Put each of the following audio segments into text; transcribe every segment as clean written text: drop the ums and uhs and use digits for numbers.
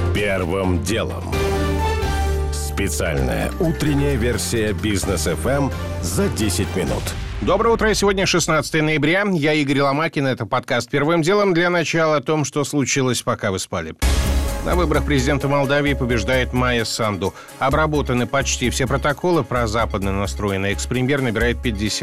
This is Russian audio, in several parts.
Первым делом. Специальная утренняя версия Бизнес ФМ за 10 минут. Доброе утро. Сегодня 16 ноября. Я Игорь Ломакин. Это подкаст «Первым делом». Для начала о том, что случилось, пока вы спали. На выборах президента Молдавии побеждает Майя Санду. Обработаны почти все протоколы. Прозападно настроенный экс-премьер набирает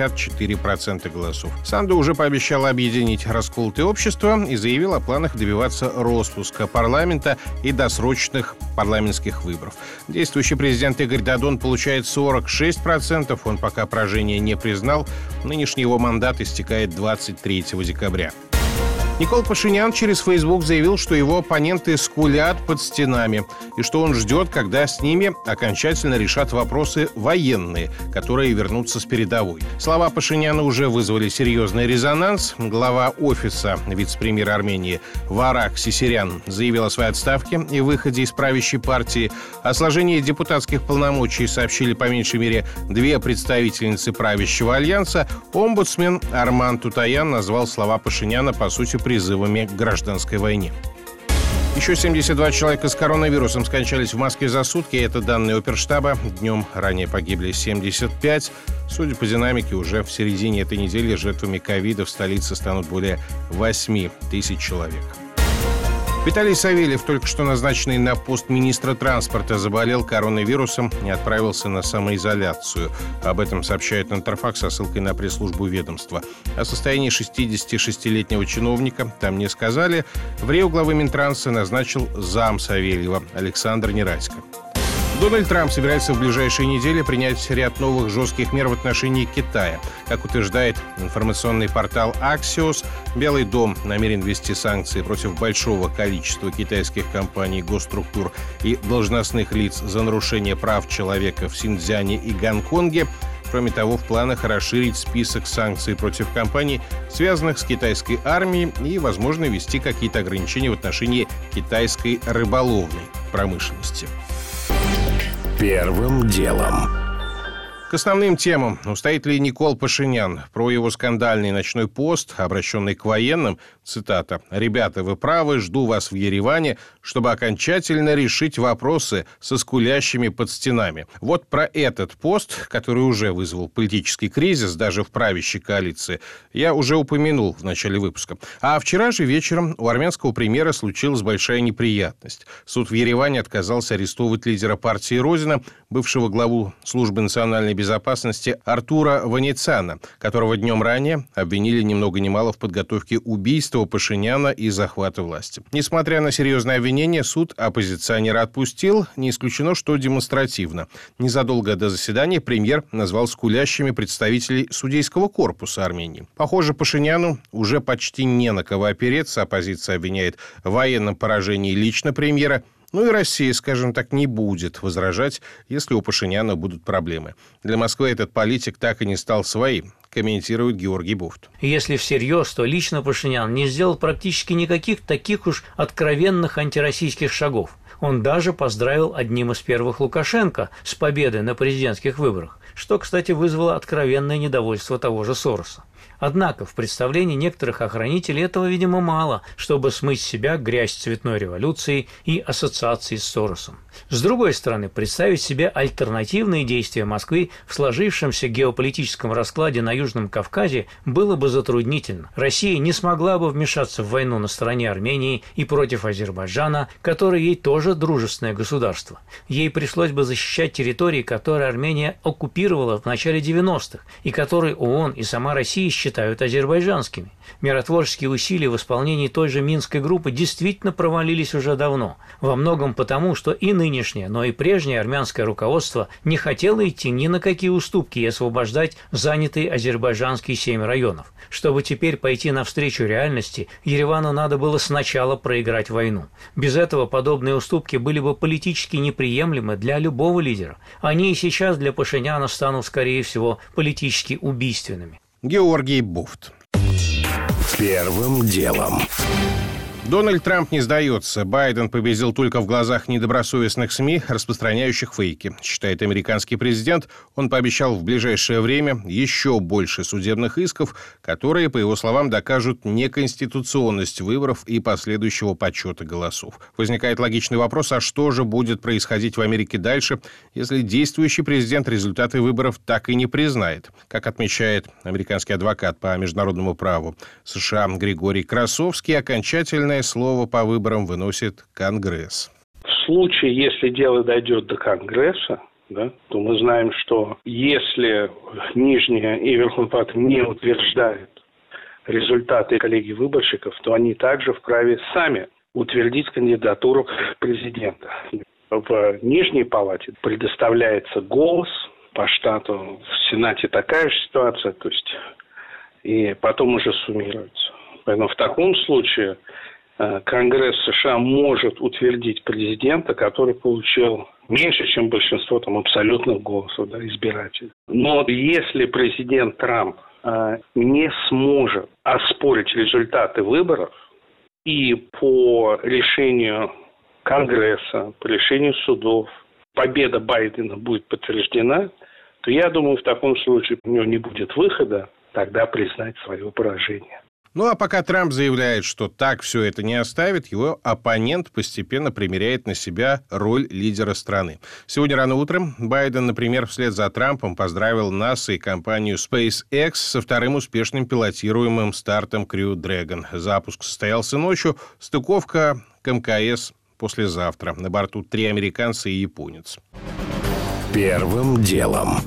54% голосов. Санду уже пообещала объединить расколотое общество и заявила о планах добиваться распуска парламента и досрочных парламентских выборов. Действующий президент Игорь Додон получает 46%. Он пока поражение не признал. Нынешний его мандат истекает 23 декабря. Никол Пашинян через Facebook заявил, что его оппоненты скулят под стенами и что он ждет, когда с ними окончательно решат вопросы военные, которые вернутся с передовой. Слова Пашиняна уже вызвали серьезный резонанс. Глава офиса вице-премьера Армении Варак Сисерян заявил о своей отставке и выходе из правящей партии. О сложении депутатских полномочий сообщили по меньшей мере две представительницы правящего альянса. Омбудсмен Арман Тутаян назвал слова Пашиняна, по сути, призывами к гражданской войне. Еще 72 человека с коронавирусом скончались в Москве за сутки. Это данные оперштаба. Днем ранее погибли 75. Судя по динамике, уже в середине этой недели жертвами ковида в столице станут более 8 тысяч человек. Виталий Савельев, только что назначенный на пост министра транспорта, заболел коронавирусом и отправился на самоизоляцию. Об этом сообщает Интерфакс со ссылкой на пресс-службу ведомства. О состоянии 66-летнего чиновника там не сказали. В РИО главы Минтранса назначил зам Савельева Александр Нерадько. Дональд Трамп собирается в ближайшие недели принять ряд новых жестких мер в отношении Китая. Как утверждает информационный портал Axios, Белый дом намерен ввести санкции против большого количества китайских компаний, госструктур и должностных лиц за нарушение прав человека в Синьцзяне и Гонконге. Кроме того, в планах расширить список санкций против компаний, связанных с китайской армией, и, возможно, ввести какие-то ограничения в отношении китайской рыболовной промышленности. Первым делом. К основным темам. Стоит ли Никол Пашинян? Про его скандальный ночной пост, обращенный к военным, цитата: «Ребята, вы правы, жду вас в Ереване, чтобы окончательно решить вопросы со скулящими под стенами». Вот про этот пост, который уже вызвал политический кризис даже в правящей коалиции, я уже упомянул в начале выпуска. А вчера же вечером у армянского премьера случилась большая неприятность. Суд в Ереване отказался арестовывать лидера партии Родина, бывшего главу службы национальной безопасности Артура Ваницана, которого днем ранее обвинили ни много ни мало в подготовке убийства Пашиняна и захвата власти. Несмотря на серьезные обвинения, суд оппозиционера отпустил, не исключено, что демонстративно. Незадолго до заседания премьер назвал скулящими представителей судейского корпуса Армении. Похоже, Пашиняну уже почти не на кого опереться. Оппозиция обвиняет в военном поражении лично премьера. Ну и Россия, скажем так, не будет возражать, если у Пашиняна будут проблемы. Для Москвы этот политик так и не стал своим, комментирует Георгий Буфт. Если всерьез, то лично Пашинян не сделал практически никаких таких уж откровенных антироссийских шагов. Он даже поздравил одним из первых Лукашенко с победой на президентских выборах, что, кстати, вызвало откровенное недовольство того же Сороса. Однако в представлении некоторых охранителей этого, видимо, мало, чтобы смыть с себя грязь цветной революции и ассоциации с Соросом. С другой стороны, представить себе альтернативные действия Москвы в сложившемся геополитическом раскладе на Южном Кавказе было бы затруднительно. Россия не смогла бы вмешаться в войну на стороне Армении и против Азербайджана, который ей тоже дружественное государство. Ей пришлось бы защищать территории, которые Армения оккупировала в начале 90-х, и которые ООН и сама Россия считают азербайджанскими. Миротворческие усилия в исполнении той же Минской группы действительно провалились уже давно. Во многом потому, что и нынешнее, но и прежнее армянское руководство не хотело идти ни на какие уступки и освобождать занятые азербайджанские 7 районов. Чтобы теперь пойти навстречу реальности, Еревану надо было сначала проиграть войну. Без этого подобные уступки были бы политически неприемлемы для любого лидера. Они и сейчас для Пашиняна станут, скорее всего, политически убийственными. Георгий Буфт. Первым делом. Дональд Трамп не сдается. Байден победил только в глазах недобросовестных СМИ, распространяющих фейки, считает американский президент. Он пообещал в ближайшее время еще больше судебных исков, которые, по его словам, докажут неконституционность выборов и последующего подсчета голосов. Возникает логичный вопрос, а что же будет происходить в Америке дальше, если действующий президент результаты выборов так и не признает? Как отмечает американский адвокат по международному праву США Григорий Красовский, окончательное слово по выборам выносит Конгресс. В случае, если дело дойдет до Конгресса, да, то мы знаем, что если Нижняя и Верховный палата не утверждают результаты коллегии выборщиков, то они также вправе сами утвердить кандидатуру президента. В Нижней палате предоставляется голос по штату, в Сенате такая же ситуация, то есть и потом уже суммируется. Поэтому в таком случае Конгресс США может утвердить президента, который получил меньше, чем большинство абсолютных голосов избирателей. Но если президент Трамп не сможет оспорить результаты выборов и по решению Конгресса, по решению судов победа Байдена будет подтверждена, то я думаю, в таком случае у него не будет выхода тогда признать свое поражение. Ну а пока Трамп заявляет, что так все это не оставит, его оппонент постепенно примеряет на себя роль лидера страны. Сегодня рано утром Байден, например, вслед за Трампом поздравил НАСА и компанию SpaceX со вторым успешным пилотируемым стартом Crew Dragon. Запуск состоялся ночью, стыковка к МКС послезавтра. На борту 3 американца и японец. Первым делом.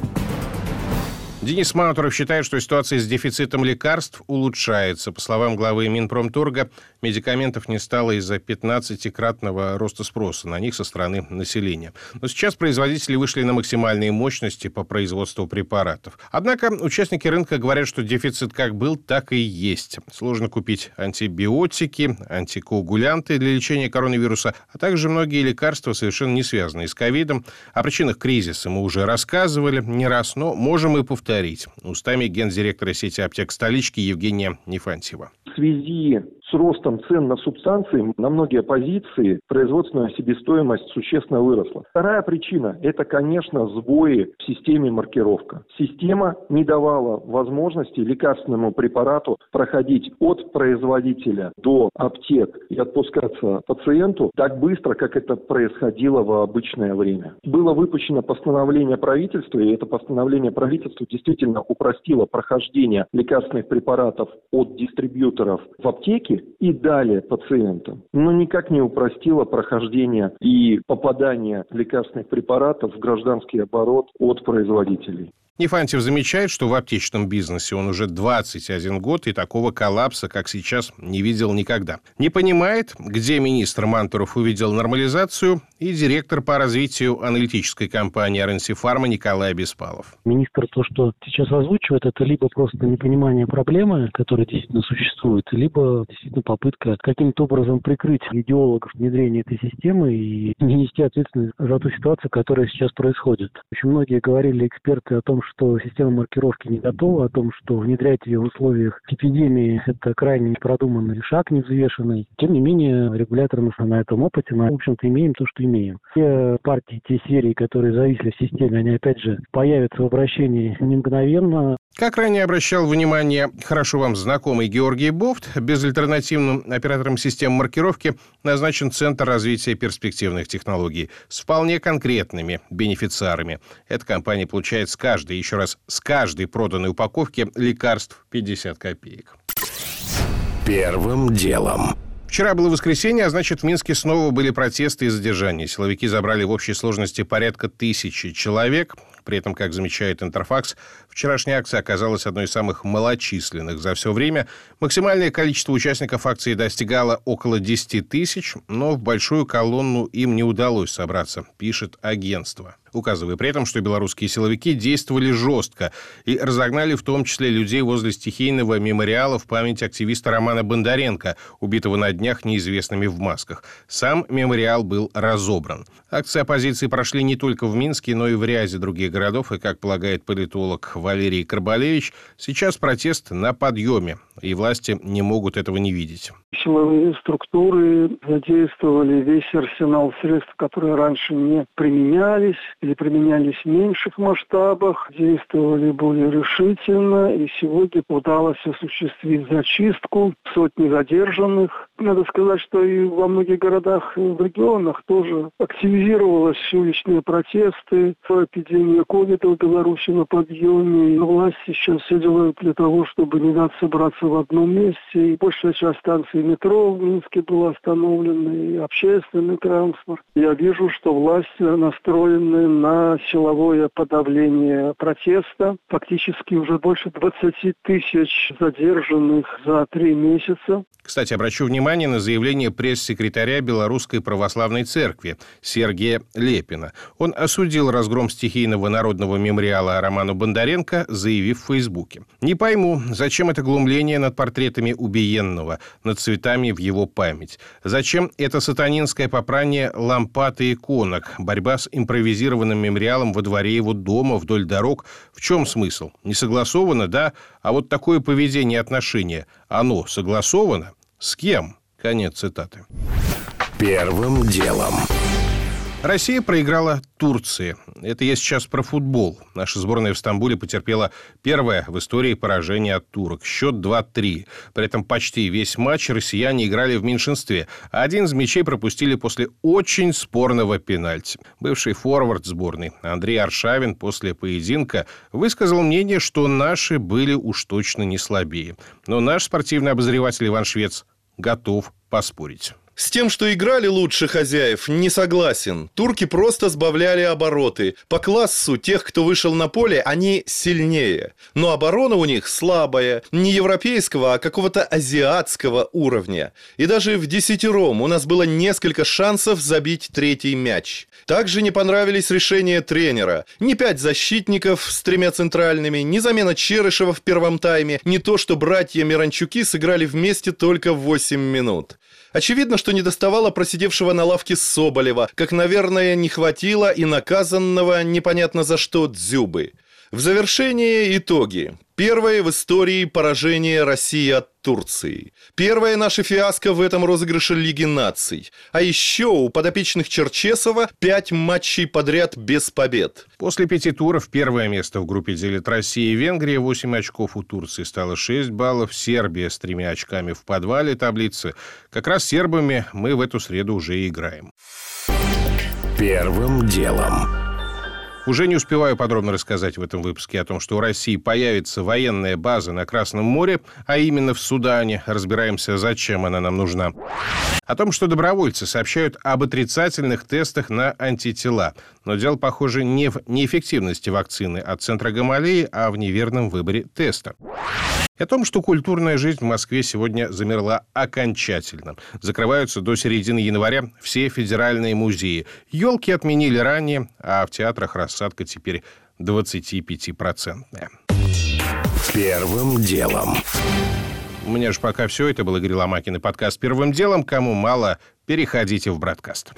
Денис Мантуров считает, что ситуация с дефицитом лекарств улучшается. По словам главы Минпромторга, медикаментов не стало из-за 15-кратного роста спроса на них со стороны населения. Но сейчас производители вышли на максимальные мощности по производству препаратов. Однако участники рынка говорят, что дефицит как был, так и есть. Сложно купить антибиотики, антикоагулянты для лечения коронавируса, а также многие лекарства, совершенно не связанные с ковидом. О причинах кризиса мы уже рассказывали не раз, но можем и повторить устами гендиректора сети аптек столички Евгения Нифантьева. В связи с ростом цен на субстанции на многие позиции производственная себестоимость существенно выросла. Вторая причина – это, конечно, сбои в системе маркировка. Система не давала возможности лекарственному препарату проходить от производителя до аптек и отпускаться пациенту так быстро, как это происходило в обычное время. Было выпущено постановление правительства, и это постановление правительства действительно упростило прохождение лекарственных препаратов от дистрибьюторов в аптеки и далее пациентам, но никак не упростило прохождение и попадание лекарственных препаратов в гражданский оборот от производителей. Нифантьев замечает, что в аптечном бизнесе он уже 21 год и такого коллапса, как сейчас, не видел никогда. Не понимает, где министр Мантуров увидел нормализацию, и директор по развитию аналитической компании РНС Фарма Николай Беспалов. Министр то, что сейчас озвучивает, это либо просто непонимание проблемы, которая действительно существует, либо действительно попытка каким-то образом прикрыть идеологов внедрения этой системы и не нести ответственность за ту ситуацию, которая сейчас происходит. Очень многие говорили, эксперты, о том, что система маркировки не готова, о том, что внедрять ее в условиях эпидемии – это крайне непродуманный шаг, невзвешенный. Тем не менее, регуляторы на этом опыте, мы, в общем-то, имеем то, что имеем. Те партии, те серии, которые зависли в системе, они, опять же, появятся в обращении не мгновенно. Как ранее обращал внимание хорошо вам знакомый Георгий Бофт, безальтернативным оператором системы маркировки назначен Центр развития перспективных технологий с вполне конкретными бенефициарами. Эта компания получает с каждой проданной упаковки лекарств 50 копеек. Первым делом. Вчера было воскресенье, а значит, в Минске снова были протесты и задержания. Силовики забрали в общей сложности порядка 1000 человек. При этом, как замечает Интерфакс, вчерашняя акция оказалась одной из самых малочисленных за все время. Максимальное количество участников акции достигало около 10 тысяч, но в большую колонну им не удалось собраться, пишет агентство, указывая при этом, что белорусские силовики действовали жестко и разогнали в том числе людей возле стихийного мемориала в память активиста Романа Бондаренко, убитого на днях неизвестными в масках. Сам мемориал был разобран. Акции оппозиции прошли не только в Минске, но и в ряде других городов, и, как полагает политолог Валерий Карбалевич, сейчас протест на подъеме. и власти не могут этого не видеть. Силовые структуры задействовали весь арсенал средств, которые раньше не применялись или применялись в меньших масштабах, действовали более решительно, и сегодня удалось осуществить зачистку сотни задержанных. Надо сказать, что и во многих городах и в регионах тоже активизировалась уличные протесты. Эпидемия ковида в Беларуси на подъеме. И власти сейчас все делают для того, чтобы не дать собраться в одном месте. И большая часть станций метро в Минске была остановлена, и общественный транспорт. Я вижу, что власти настроены на силовое подавление протеста. Фактически уже больше 20 тысяч задержанных за 3 месяца. Кстати, обращу внимание на заявление пресс-секретаря Белорусской православной церкви Сергея Лепина. Он осудил разгром стихийного народного мемориала Роману Бондаренко, заявив в Фейсбуке: «Не пойму, зачем это глумление над портретами убиенного, над цветами в его память? Зачем это сатанинское попрание лампад и иконок, борьба с импровизированным мемориалом во дворе его дома, вдоль дорог? В чем смысл? Не согласовано, да? А вот такое поведение и отношение, оно согласовано? С кем?» Конец цитаты. Первым делом. Россия проиграла Турции. Это я сейчас про футбол. Наша сборная в Стамбуле потерпела первое в истории поражение от турок. Счет 2-3. При этом почти весь матч россияне играли в меньшинстве. А один из мячей пропустили после очень спорного пенальти. Бывший форвард сборной Андрей Аршавин после поединка высказал мнение, что наши были уж точно не слабее. Но наш спортивный обозреватель Иван Швец готов поспорить. С тем, что играли лучше хозяев, не согласен. Турки просто сбавляли обороты. По классу тех, кто вышел на поле, они сильнее. Но оборона у них слабая. Не европейского, а какого-то азиатского уровня. И даже в десятером у нас было несколько шансов забить третий мяч. Также не понравились решения тренера. Ни 5 защитников с 3 центральными, ни замена Черышева в первом тайме, ни то, что братья Миранчуки сыграли вместе только 8 минут. Очевидно, что недоставало просидевшего на лавке Соболева, как, наверное, не хватило и наказанного непонятно за что Дзюбы. В завершение итоги. Первое в истории поражение России от Турции. Первое наше фиаско в этом розыгрыше Лиги наций. А еще у подопечных Черчесова 5 матчей подряд без побед. После 5 туров первое место в группе делит Россия и Венгрия. 8 очков у Турции стало 6 баллов. Сербия с 3 очками в подвале таблицы. Как раз с сербами мы в эту среду уже играем. Первым делом. Уже не успеваю подробно рассказать в этом выпуске о том, что у России появится военная база на Красном море, а именно в Судане. Разбираемся, зачем она нам нужна. О том, что добровольцы сообщают об отрицательных тестах на антитела. Но дело, похоже, не в неэффективности вакцины от центра Гамалеи, а в неверном выборе теста. О том, что культурная жизнь в Москве сегодня замерла окончательно. Закрываются до середины января все федеральные музеи. Елки отменили ранее, а в театрах рассадка теперь 25%. Первым делом. У меня же пока все. Это был Игорь Ломакин и подкаст «Первым делом». Кому мало, переходите в Бродкаст.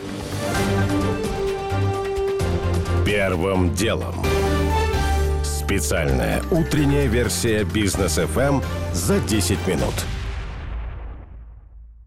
Первым делом. Специальная утренняя версия «Бизнес ФМ» за 10 минут.